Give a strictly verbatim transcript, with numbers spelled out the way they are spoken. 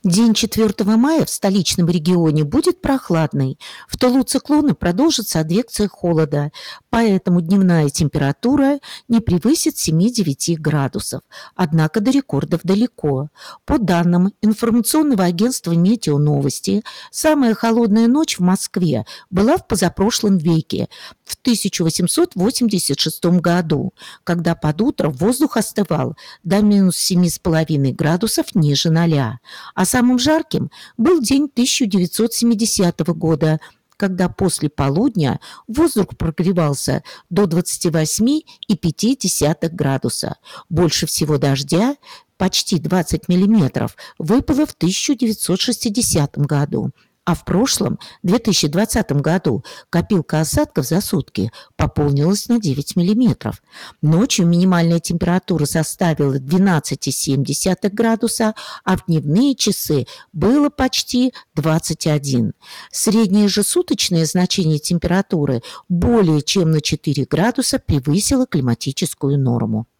День четвёртого мая в столичном регионе будет прохладный. В тылу циклона продолжится адвекция холода, поэтому дневная температура не превысит семи-девяти градусов. Однако до рекордов далеко. По данным информационного агентства «Метеоновости», самая холодная ночь в Москве была в позапрошлом веке, в тысяча восемьсот восемьдесят шестом году, когда под утро воздух остывал до минус семи с половиной градусов ниже ноля. А самым жарким был день тысяча девятьсот семидесятого года, когда после полудня воздух прогревался до двадцати восьми и пяти десятых градуса. Больше всего дождя, почти двадцать миллиметров, выпало в тысяча девятьсот шестидесятом году. А в прошлом, две тысячи двадцатом году, копилка осадков за сутки пополнилась на девять миллиметров. Ночью минимальная температура составила двенадцать и семь десятых градуса, а в дневные часы было почти двадцать один. Среднее же суточное значение температуры более чем на четыре градуса превысило климатическую норму.